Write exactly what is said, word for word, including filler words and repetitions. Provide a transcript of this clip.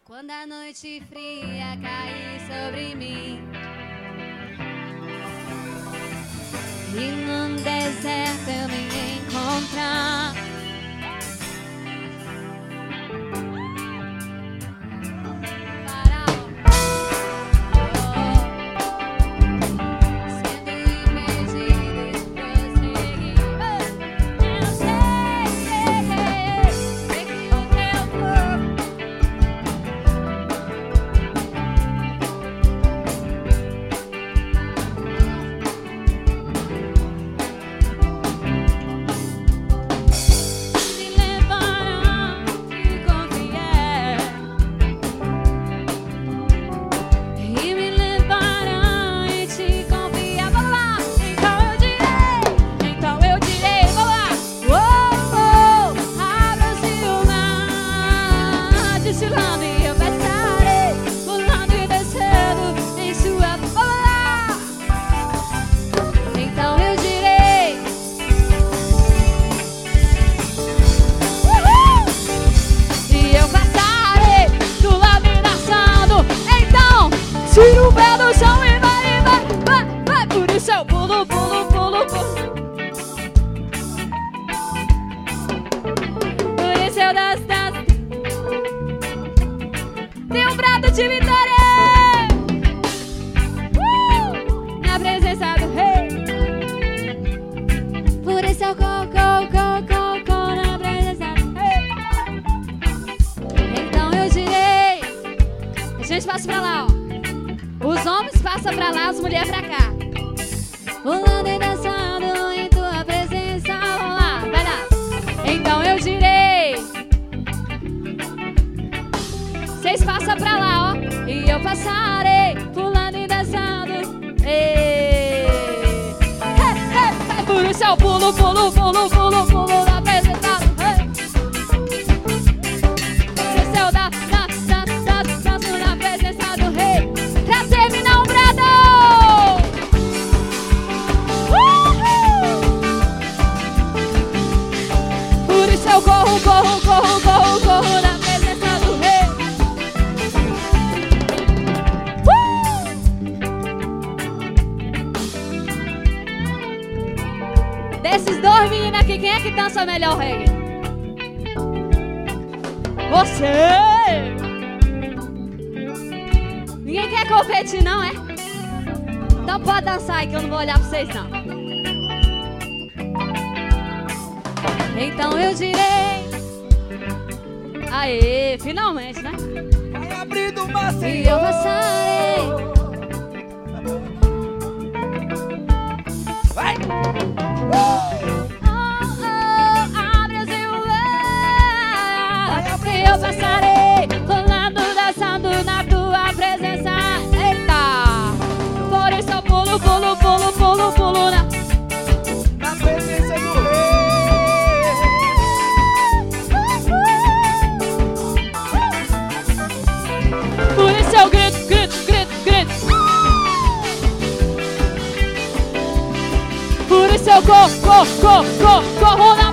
Quando a noite fria cair sobre mim e num deserto eu me encontrar, tira o pé do chão e vai, vai, vai, vai. Por isso eu pulo, pulo, pulo, pulo. Por isso eu danço, danço. Tem um brado de vitória uh! Na presença do rei. Por isso eu corro, corro, corro, corro, corro na presença do rei. Então eu direi. A gente passa pra lá, ó. Os homens passam pra lá, as mulheres pra cá. Pulando e dançando em tua presença. Vamos lá, vai lá. Então eu direi. Vocês passam pra lá, ó. E eu passarei, pulando e dançando. Ei. Hey, hey, hey. Por isso eu pulo, pulo, pulo, pulo, pulo na presença do rei. Por isso eu danço, danço, danço, danço, danço na presença do rei. Pra terminar o brado! Uhul! Por isso eu corro, corro, corro, corro, corro na presença do rei. Uh! Desses dois meninos aqui, quem é que dança melhor reggae? Você! Ninguém quer competir, não, é? Então pode dançar aí que eu não vou olhar pra vocês, não. Então eu direi. Aê, finalmente, né? Vai abrindo uma E eu passarei. Vai! Oh, oh, abre o ar. E eu passarei, pulando, dançando na tua presença. Eita! Por isso eu pulo, pulo, pulo, pulo, pulo na, na presença do rei. por isso eu grito, grito, grito, grito. Por isso eu corro, corro, corro, corro, corro na